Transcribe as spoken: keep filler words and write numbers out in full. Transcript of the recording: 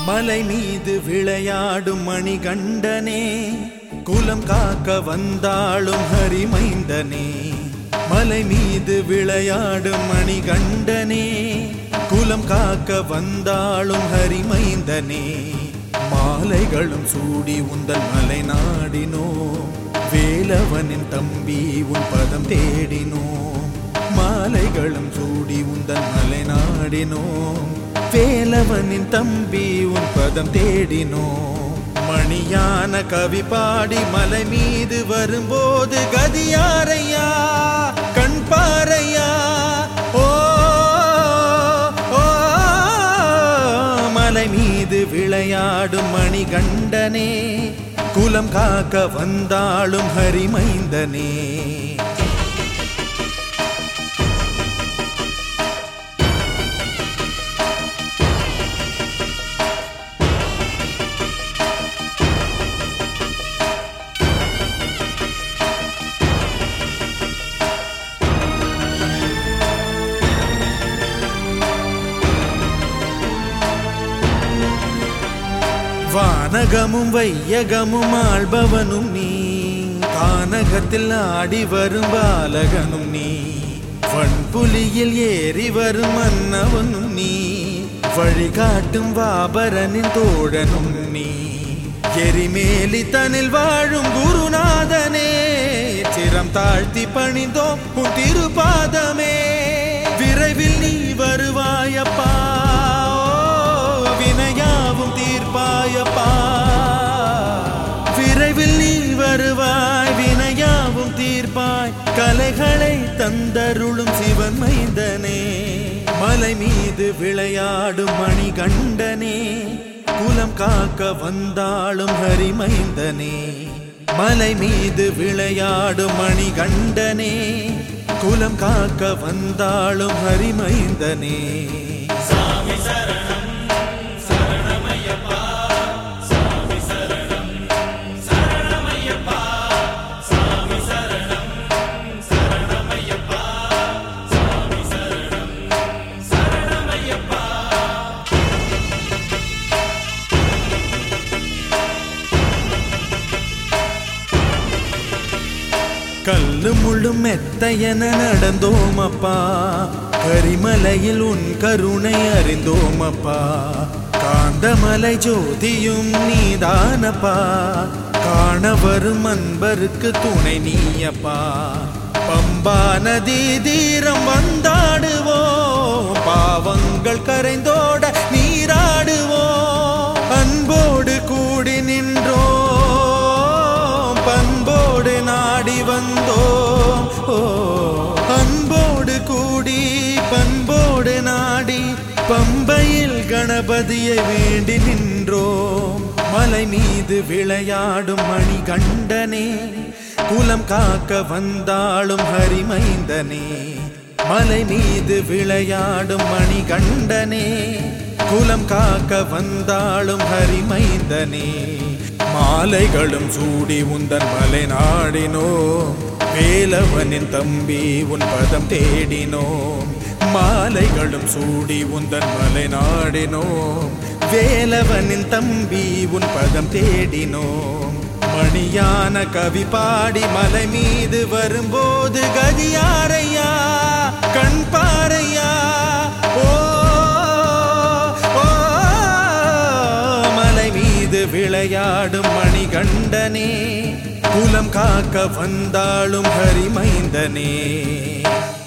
மலை மீது விளையாடும் மணிகண்டனே, குலம் காக்க வந்தாளும் ஹரிமைந்தனே. மலை மீது விளையாடும் மணிகண்டனே, குலம் காக்க வந்தாளும் ஹரிமைந்தனே. மாலைகளும் சூடி உந்தன் மலை நாடினோ, வேலவனின் தம்பி உன் பதம் தேடினோ. மாலைகளும் சூடி உந்தன் மலை நாடினோ, வேலவனின் தம்பி உன் பதம் தேடினோ. மணியான கவி பாடி மலை மீது வரும்போது கதியாரையா கண் பாரையா. ஓ ஓ மலை மீது விளையாடும் மணிகண்டனே, குலம் காக்க வந்தாளும் ஹரிமைந்தனே. வானகமும் வையகமும் ஆள்பவனும் நீ, கானகத்தில் ஆடி வரும் பாலகனும் நீ. வன்புலியில் ஏறி வரும் மன்னவனும் நீ, வழிகாட்டும் வாபரனின் தோழனும் நீ. எரிமேலி தனில் வாழும் குருநாதனே, சிரம் தாழ்த்தி பணிந்தோம் உன் திருபாதமே. விரைவில் நீ வருவாயப்பா, வினையாவும் தீர்ப்பாயப்பா. விரைவில் நீ வருவாய், வினையாவும் தீர்ப்பாய். கலைகளை தந்தருளும் சிவன் மைந்தனே. மலை மீது விளையாடும் மணிகண்டனே, குலம் காக்க வந்தாளும் ஹரிமைந்தனே. மலை மீது விளையாடும் மணிகண்டனே, குலம் காக்க வந்தாளும் ஹரிமைந்தனே. சாமி சரணம் சரணமையப்பா, சாமி சரணம் சரணமையப்பா, சாமி சரணம் சரணமையப்பா, சாமி சரணம் சரணமையப்பா. கல்லு முள்ளும் மெத்தையென நடந்தோமப்பா, கரிமலையில் உன் கருணை அறிந்தோமப்பா. காந்தமலை ஜோதியும் நீதானப்பா, காண வரும் அன்பருக்கு துணை நீயப்பா. பம்பா நதி தீரம் வந்தாடுவோம், பாவங்கள் கரைந்தோட நீராடுவோம். அன்போடு கூடி நின்றோம், பண்போடு நாடி வந்தோம். ஓ அன்போடு கூடி பண்போடு நாடி, பம்பையில் கணபதியை வேண்டி நின்றோம். மலை மீது விளையாடும் மணிகண்டனே, குலம் காக்க வந்தாளும் ஹரிமைந்தனே. மலை மீது விளையாடும் மணிகண்டனே, குலம் காக்க வந்தாளும் ஹரிமைந்தனே. மாலைகளும் சூடி உந்தன் மலை நாடினோம், வேலவனின் தம்பி உன் பதம் தேடினோம். மாலைகளும் சூடி உந்தன் மலை நாடினோம், வேலவனின் தம்பி உன் பதம் தேடினோம். மணியான கவி பாடி மலை மீது வரும்போது கதியாரையா கண் பாரையா. ஓ ஓ மலை மீது விளையாடும் மணிகண்டனே, குலம் காக்க வந்தாளும் ஹரிமைந்தனே.